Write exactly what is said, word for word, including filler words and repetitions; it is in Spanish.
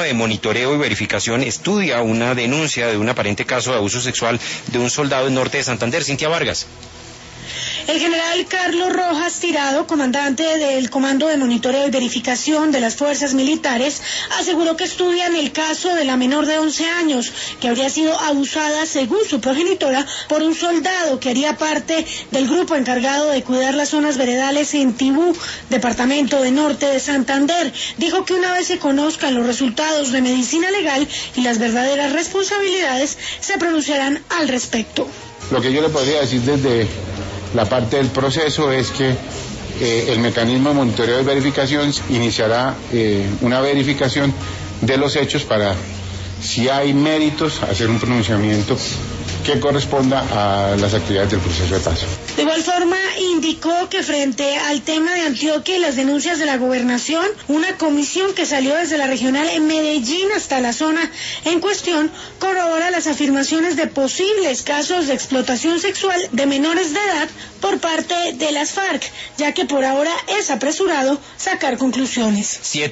de monitoreo y verificación estudia una denuncia de un aparente caso de abuso sexual de un soldado en norte de Santander. Cintia Vargas. El general Carlos Rojas Tirado, comandante del Comando de Monitoreo y Verificación de las Fuerzas Militares, aseguró que estudian el caso de la menor de once años, que habría sido abusada, según su progenitora, por un soldado que haría parte del grupo encargado de cuidar las zonas veredales en Tibú, departamento de norte de Santander. Dijo que una vez se conozcan los resultados de medicina legal y las verdaderas responsabilidades, se pronunciarán al respecto. Lo que yo le podría decir desde la parte del proceso es que eh, el mecanismo de monitoreo y verificación iniciará eh, una verificación de los hechos para, si hay méritos, hacer un pronunciamiento que corresponda a las actividades del proceso de paz. De igual forma, indicó que frente al tema de Antioquia y las denuncias de la gobernación, una comisión que salió desde la regional en Medellín hasta la zona en cuestión corrobora las afirmaciones de posibles casos de explotación sexual de menores de edad por parte de las FARC, ya que por ahora es apresurado sacar conclusiones. Siete